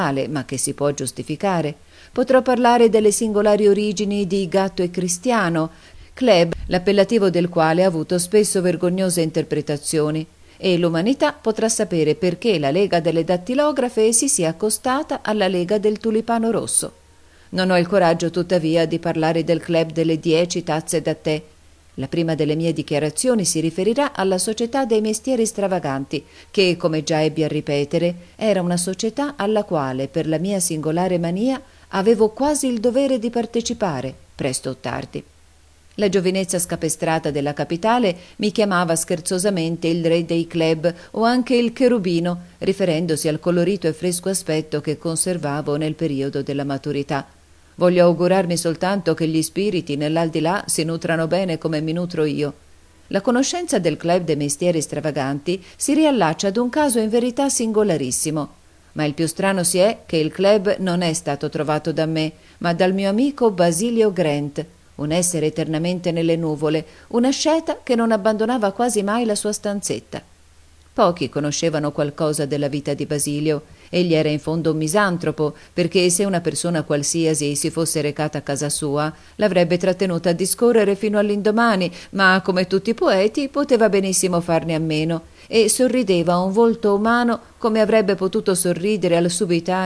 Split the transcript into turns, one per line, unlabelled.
ma che si può giustificare. Potrò parlare delle singolari origini di Gatto e Cristiano, club l'appellativo del quale ha avuto spesso vergognose interpretazioni, e l'umanità potrà sapere perché la Lega delle Dattilografe si sia accostata alla Lega del Tulipano Rosso. Non ho il coraggio, tuttavia, di parlare del club delle 10 tazze da tè. La prima delle mie dichiarazioni si riferirà alla Società dei Mestieri Stravaganti, che, come già ebbi a ripetere, era una società alla quale, per la mia singolare mania, avevo quasi il dovere di partecipare, presto o tardi. La giovinezza scapestrata della capitale mi chiamava scherzosamente il re dei club o anche il cherubino, riferendosi al colorito e fresco aspetto che conservavo nel periodo della maturità. Voglio augurarmi soltanto che gli spiriti nell'aldilà si nutrano bene come mi nutro io. La conoscenza del club dei mestieri stravaganti si riallaccia ad un caso in verità singolarissimo. Ma il più strano si è che il club non è stato trovato da me, ma dal mio amico Basilio Grant, un essere eternamente nelle nuvole, un asceta che non abbandonava quasi mai la sua stanzetta. Pochi conoscevano qualcosa della vita di Basilio. Egli era in fondo un misantropo, perché se una persona qualsiasi si fosse recata a casa sua, l'avrebbe trattenuta a discorrere fino all'indomani, ma come tutti i poeti poteva benissimo farne a meno, e sorrideva a un volto umano come avrebbe potuto sorridere al subitaneo